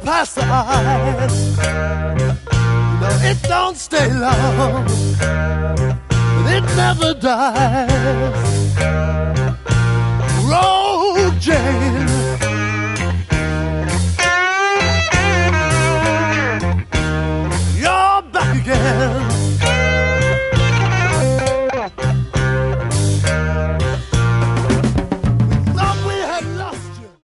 past the eyes. No, it don't stay long, but it never dies. Road Jane,